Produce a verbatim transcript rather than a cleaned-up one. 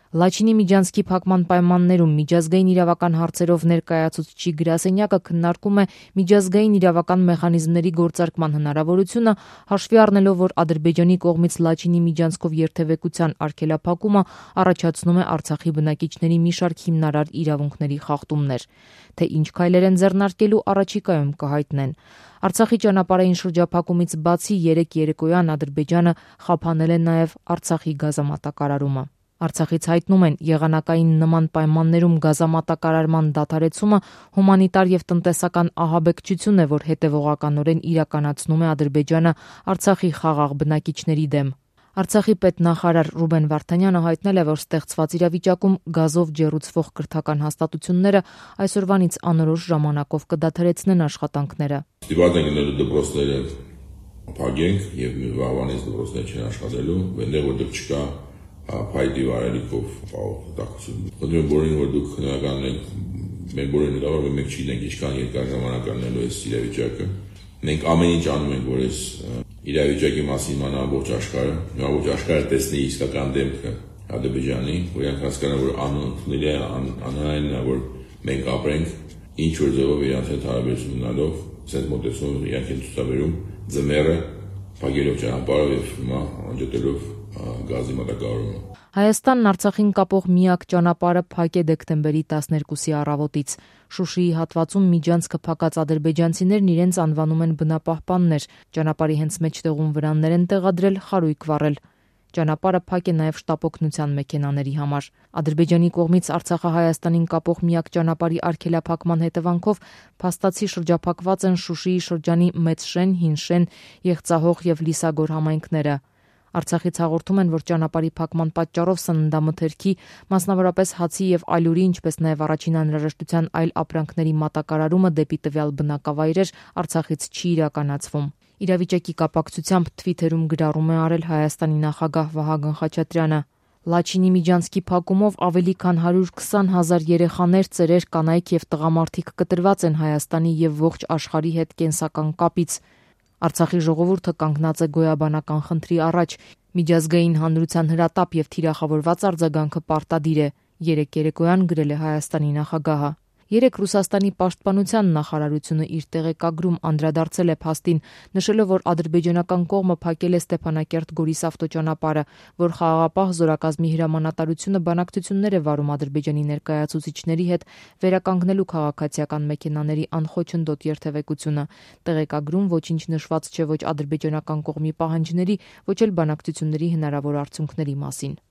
Լաչինի Միջանցքի փակման պայմաններում միջազգային իրավական հարցերով ներկայացուցիչի գրասենյակը քննարկում է միջազգային իրավական մեխանիզմների գործարկման հնարավորությունը, հաշվի առնելով, որ Ադրբեջանի կողմից Լաչինի միջանցքով երթևեկության արգելափակումը առաջացնում է Արցախի բնակիչների մի շարք հիմնարար իրավունքների խախտումներ։ Թե ինչ քայլեր են ձեռնարկելու առաջիկայում կհայտնեն։ Արցախի ճանապարհային շրջափակումից բացի երեկ երեկոյան Ադրբեջանը խափանել է նաև Արցախի գազամատակարարումը։ Արցախից հայտնում են, եղանակային նման պայմաններում գազամատակարարման դադարեցումը հումանիտար և տնտեսական ահաբեկչություն է, որ հետևողականորեն իրականացնում է Ադրբեջանը Արցախի խաղաղ բնակիչների դեմ։ Արցախի պետնախարար Ռուբեն Վարդանյանը հայտնել է, որ ստեղծված իրավիճակում գազով ջեռուցվող կրթական հաստատությունները այսօրվանից անորոշ ժամանակով կդադարեցնեն աշխատանքները։ Ստիպված ենք լինելու դպրոցները փակենք եւ վաղվանից դպրոցներ չեն աշխատելու, այնտեղ որտեղ չկա փայտի վարելիքով պահողտակություն։ Ոնց բոլորին որ դուք քննական եք, մենք բոլորին լավ որ մենք չգիտենք ինչքան երկար ժամանակ անելու է իրավիճակը։ Մենք ամեն ինչ անում ենք, որ այս իրավիճակի մասին իմանա ամբողջ աշխարհը, ամբողջ աշխարհը տեսնի իսկական դեմքը Ադրբեջանի, որ իրանք հասկանան, որ անընդունելի է, անհնարին է, որ մենք ապրենք ինչ որ ձևով իրանց հետ հարաբերություն ունենալով, ասես մոտեցում իրանք են ցուցաբերում ձմեռը, փակելով ճանապարհը եւ հիմա անջատելով գազի մատակարարումը։ Հայաստանն Արցախին կապող միակ ճանապարհը փակ է դեկտեմբերի տասներկուսի առավոտից։ Շուշիի հատվածում միջանցքը փակած ադրբեջանցիներն իրենց անվանում են բնապահպաններ, ճանապարհի հենց մեջտեղում վրաններ են տեղադրել, խարույկ վառել։ Ճանապարհը փակ է նաև շտապօգնության մեքենաների համար։ Ադրբեջանի կողմից Արցախը Հայաստանին կապող միակ ճանապարհի արգելափակման հետևանքով փաստացի շրջափակված են Շուշիի շրջանի Մեծշեն, Հինշեն, Եղցահող եւ Լիսագոր համայնքները։ Արցախից հաղորդում են, որ ճանապարհի փակման պատճառով սննդամթերքի, մասնավորապես հացի եւ ալյուրի, ինչպես նաեւ առաջին անհրաժեշտության այլ ապրանքների մատակարարումը դեպի տվյալ բնակավայրեր Արցախից չի իրականացվում։ Իրավիճակի կապակցությամբ Twitter-ում գրառում է արել Հայաստանի նախագահ Վահագն Խաչատրյանը։ Լաչինի Միջանցքի փակումով ավելի քան հարյուր քսան հազար երեխաներ, ծերեր, կանայք եւ տղամարդիկ կտրված են Հայաստանի եւ ողջ աշխարհի հետ կենսական կապից։ Արցախի ժողովուրդը կանգնած է գոյաբանական խնդրի առաջ, միջազգային հանրության հրատապ եւ թիրախավորված արձագանքը պարտադիր է, երեկ երեկոյան գրել է Հայաստանի նախագահը։ Երեկ Ռուսաստանի պաշտպանության նախարարությունը իր տեղեկագրում անդրադարձել է փաստին, նշելով, որ ադրբեջանական կողմը փակել է Ստեփանակերտ-Գորիս ավտոճանապարհը, որ խաղաղապահ զորակազմի հրամանատարությունը բանակցություններ է վարում Ադրբեջանի ներկայացուցիչների հետ վերականգնելու քաղաքացիական մեքենաների անխոչնդոտ երթևեկությունը։ Տեղեկագրում ոչինչ նշված չէ ոչ ադրբեջանական կողմի պահանջների, ոչ էլ բանակցությունների հնարավոր արդյունքների մասին։